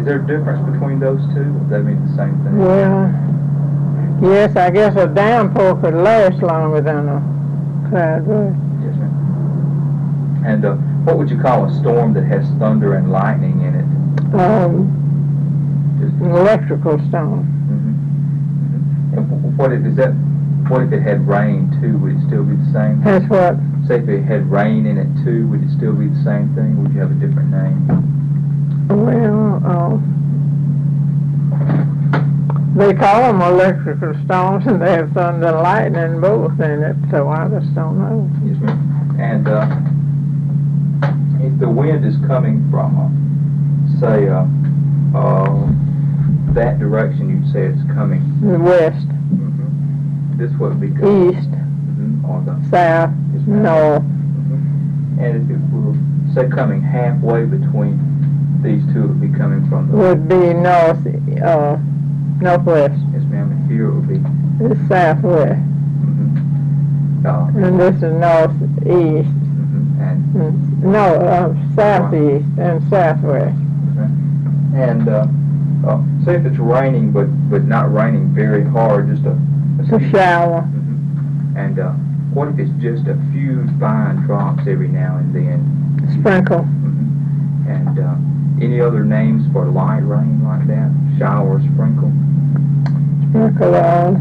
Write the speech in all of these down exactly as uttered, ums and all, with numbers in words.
Is there a difference between those two? Does that mean the same thing? Well, yes, I guess a downpour could last longer than a cloud would. Yes, ma'am. And uh, what would you call a storm that has thunder and lightning in it? Um, Just, an electrical storm. mm-hmm. Mm-hmm. And what if is that? What if it had rain too? Would it still be the same? That's what? Say if it had rain in it too, would it still be the same thing? Would you have a different name? Well, uh, they call them electrical storms, and they have thunder and lightning both in it, so I just don't know. Yes, ma'am. And uh, if the wind is coming from, uh, say, uh, uh, that direction, you'd say it's coming. The west. Mm-hmm. This would be coming. East. Mm-hmm. Or the south. yes, north. Mm-hmm. And if it were, say, coming halfway between these two, it would be coming from the would be north, uh, northwest. Yes, ma'am. And here it would be This is southwest. Mm-hmm. uh, And this is northeast. Mm-hmm. And And, no, uh, southeast and southwest. okay. And uh, uh, say if it's raining, but but not raining very hard, just a, a It's a few- shower. Mm-hmm. And uh, what if it's just a few fine drops every now and then? Sprinkle. Mm-hmm. And uh, any other names for light rain like that? Shower, sprinkle? Sprinkle on.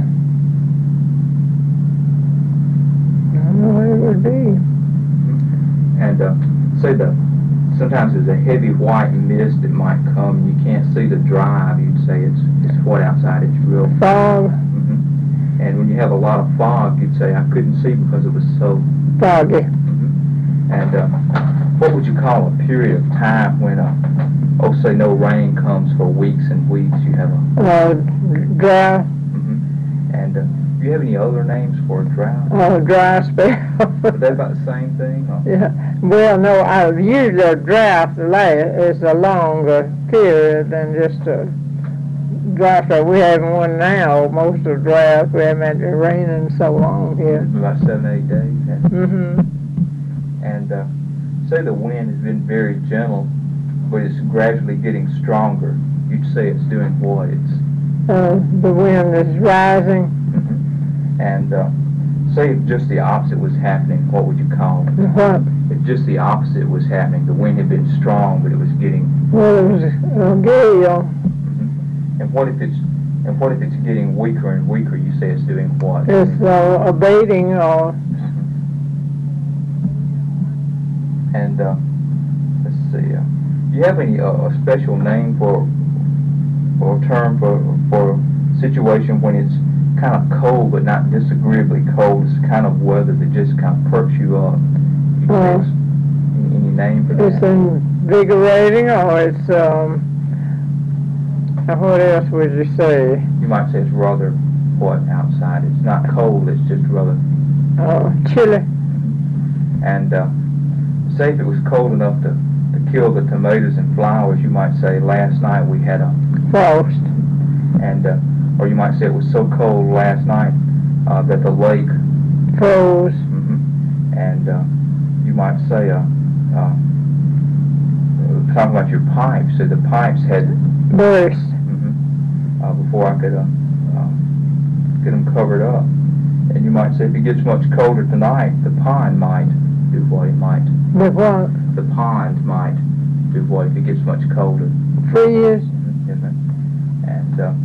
I don't know what it would be. Mm-hmm. And uh, say the sometimes there's a heavy white mist that might come. And you can't see the drive. You'd say it's it's what outside. It's real. Fog. Mm-hmm. And when you have a lot of fog, you'd say I couldn't see because it was so Foggy. Mm-hmm. And uh, what would you call a period of time when, uh, oh, say no rain comes for weeks and weeks? You have a Uh, dry. mm-hmm. And uh, do you have any other names for a drought? Uh, dry spell. Are they about the same thing? Or? Yeah. Well, no, I usually a drought is a longer period than just a drought. So we having one now. Most of droughts we haven't had it raining so long here. About seven, eight days. Yeah. Mm-hmm. And uh, say the wind has been very gentle, but it's gradually getting stronger. You'd say it's doing what? It's Uh, the wind is rising. mm-hmm. And uh, say if just the opposite was happening, what would you call it? What? If just the opposite was happening, the wind had been strong, but it was getting. Well, it was a gale. Mm-hmm. And what if it's and what if it's getting weaker and weaker? You say it's doing what? It's uh, abating or Mm-hmm. And uh, let's see. Uh, do you have any uh, a special name for or term for for a situation when it's kind of cold but not disagreeably cold? It's kind of weather that just kind of perks you up. You Uh, say it's- any, any name for that? it's invigorating or it's um. uh, What else would you say? You might say it's rather what outside. It's not cold. It's just rather. Uh, chilly. And uh, say if it was cold enough to, to kill the tomatoes and flowers, you might say last night we had a. Frost. And uh, or you might say it was so cold last night uh, that the lake. Froze. Mm-hmm. And uh, you might say uh, uh, talking about your pipes. So the pipes had. Burst. Mm-hmm. Uh, before I could uh, uh, get them covered up. And you might say if it gets much colder tonight, the pond might do what it might. The what? The pond might do what if it gets much colder. Freeze. Mm-hmm. Yes, ma'am. And uh,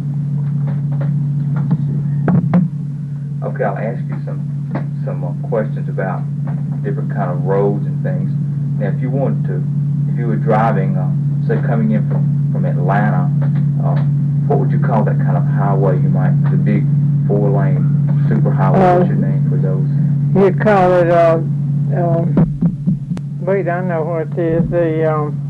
okay, I'll ask you some some uh, questions about different kind of roads and things. Now, if you wanted to, if you were driving, uh, say coming in from from Atlanta, uh, what would you call that kind of highway? You might the big four lane super highway. Uh, What's your name for those? You'd call it uh, um. Wait, I know what it is. The um.